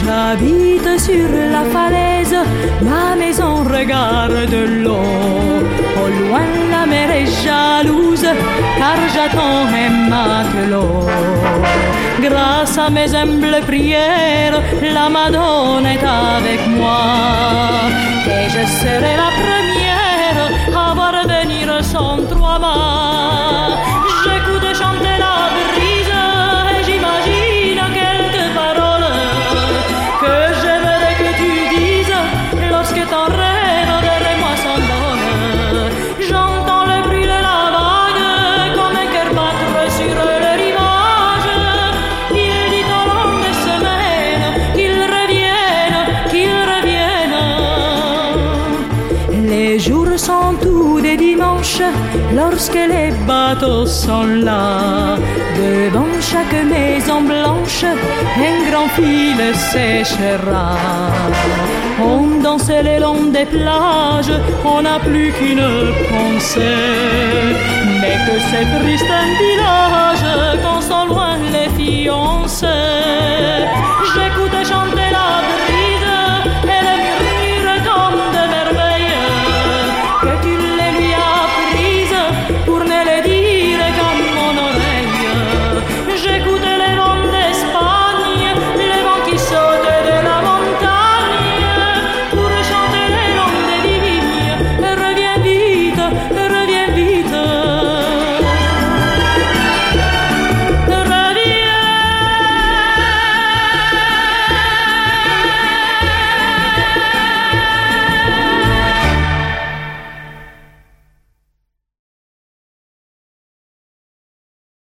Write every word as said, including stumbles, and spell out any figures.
J'habite sur la falaise, ma maison regarde l'eau. Au loin la mer est jalouse, car j'attends un matelot. Grâce à mes humbles prières, la Madone est avec moi. Et je serai la première à voir venir son trois-mâts. J'écoute chanter la brise et j'imagine quelques paroles que j'aimerais que tu dises lorsque ton rêve vers moi s'envole. J'entends le bruit de la vague comme un cœur battre sur le rivage. Il dit au long des semaines qu'il revienne, qu'il revienne. Les jours sont tous des dimanches lorsque les bateaux sont là. Devant chaque maison blanche, un grand fil séchera. On danse le long des plages, on n'a plus qu'une pensée. Mais que c'est triste un village quand sont loin les fiancés.